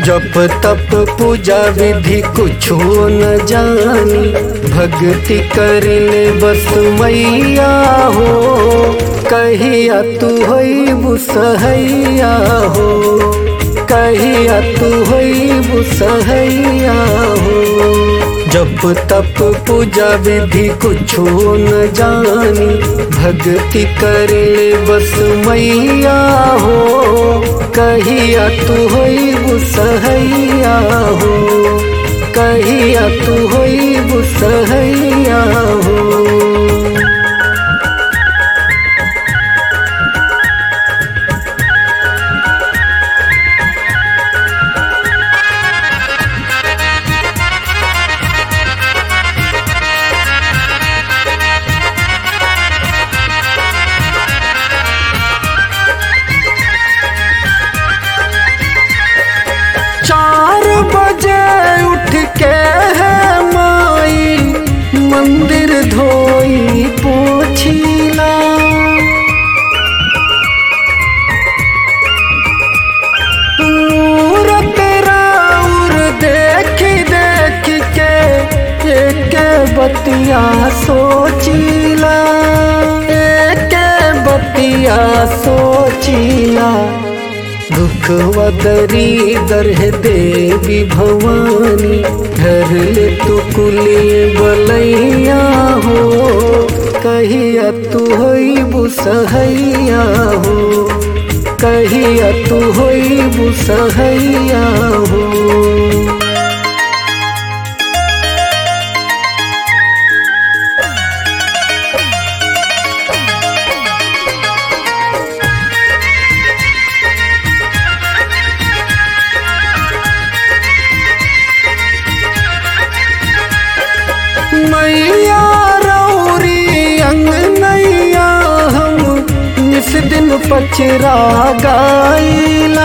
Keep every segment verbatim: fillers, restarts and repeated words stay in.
जप तप पूजा विधि कुछो न जानी, भक्ति करने बस मैया हो। कहिया तू होइबू सहैया हो, कहिया तू होइबू सहैया हो। जप तप पूजा विधि कुछो न जानी, भक्ति करने बस मैया हो। कहिया तू होइबू सहैया हो, कहिया तू होइबू सहैया हो। चार बजे उठ के है माई, मंदिर धोई पोछीला। मूरत राउर देख देख के एक बतिया सोचीला, एक बतिया सोचीला। दुखवा दरिदर है देवी भवानी, घर ले तू कुली बलैया हो। कहिया तू होइबू सहैया हो, कहिया तू होइबू सहैया हो। मैया रौरी अंगनैया हम निस दिन पचरा गाइला।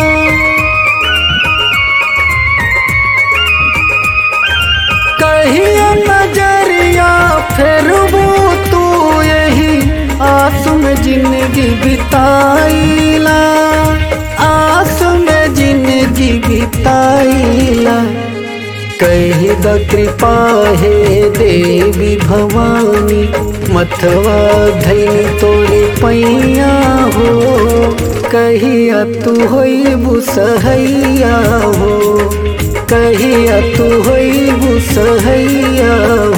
कहिया नजरिया फेरबू तू यही आस में जिंदगी बिताइला, आस में जिंदगी बिताइला। कही द कृपा है देवी भवानी, मथवा धैनी तोरे पैया हो। कहिया तू होइबू सहैया हो, कहिया तू होइबू सहैया